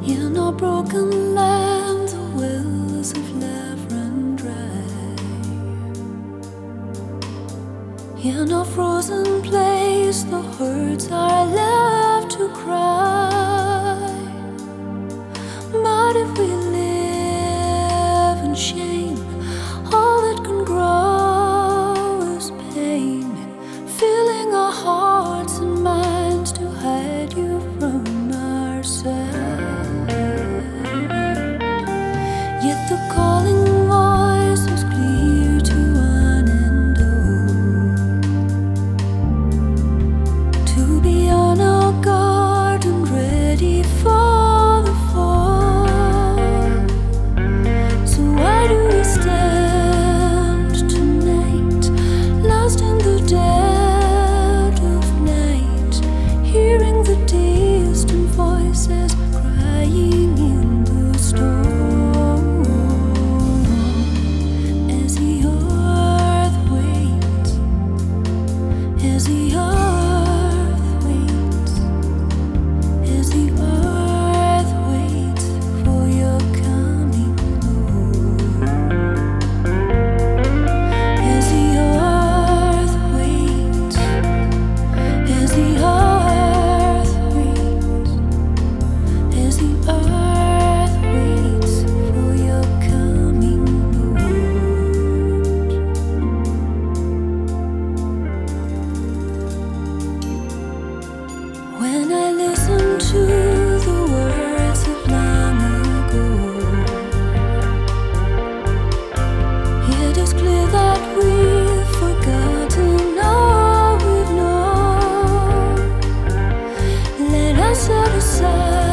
In our broken land, the wells of love run dry. In our frozen place, the hearts are left to cry. But if we live in shame, all that can grow is pain, filling our hearts and minds to hide you from ourselves. Yet the calling voice was clear to one and all, to be on our guard and ready for the fall. So why do we stand tonight, lost in the dead of night, hearing the distant voices crying in the storm? As the earth waits, as the earth waits, as the earth waits for your coming, Lord. As the earth waits, as the earth waits, as the earth waits for your coming, Lord. When I listen to the words of long ago, it is clear that we've forgotten all we've known. Let us set aside